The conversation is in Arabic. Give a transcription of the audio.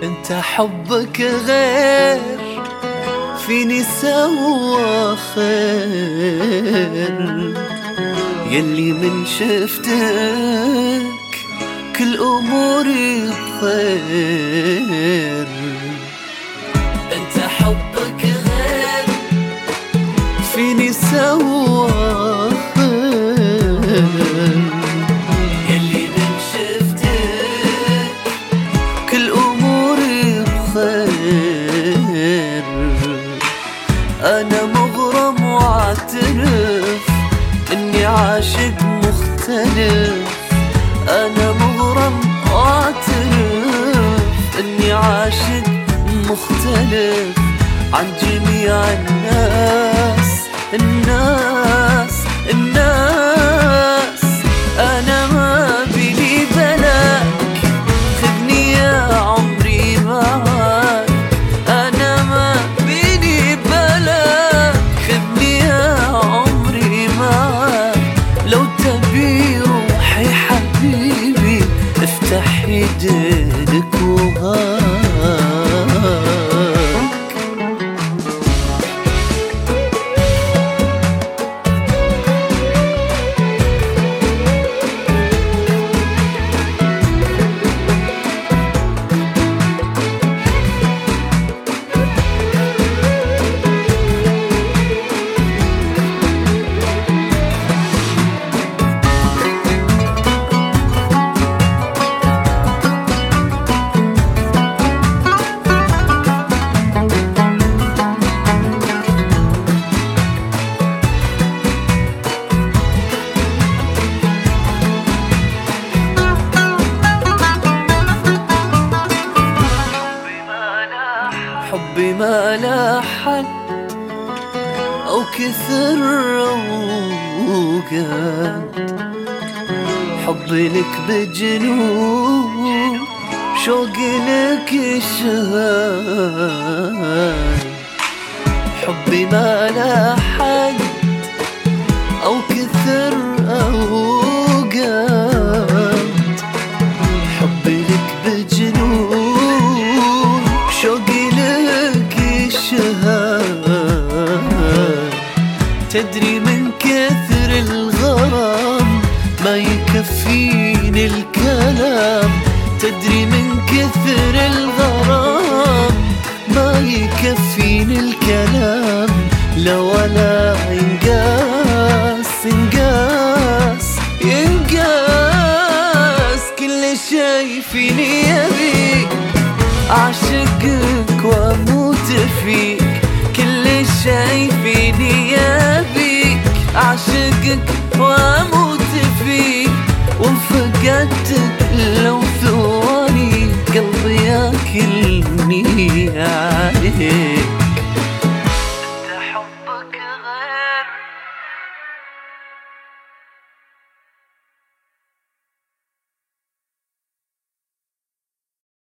انت حبك غير فيني سوى خير، يلي من شفتك كل اموري بخير. انت حبك غير فيني سوى خير، يلي من شفتك كل اموري بخير. انا مغرم واعترف اني عاشق مختلف، انا مغرم واعترف اني عاشق مختلف عن جميع الناس. انا ما بيني بلاك، خذني يا عمري معاك. انا ما بيني بلاك، خذني يا عمري معاك. لو تبي روحي حبيبي افتح يدينك وهاك. حبي ما لا حد أو كثر أوقات، حبي لك بجنون شوقي لك الشهاد. حبي ما لا حد أو كثر أوقات، حبي لك بجنون شوقي تدري من كثر الغرام ما يكفيني الكلام. تدري من كثر الغرام ما يكفيني الكلام. لا ولا ينقاس كل شي فيني يبيك، أعشقك وأموت فيك. كل شي فيني يبيك، أعشقك وأموت فيك. وإن فقدتك لو ثواني قلبي ياكلني.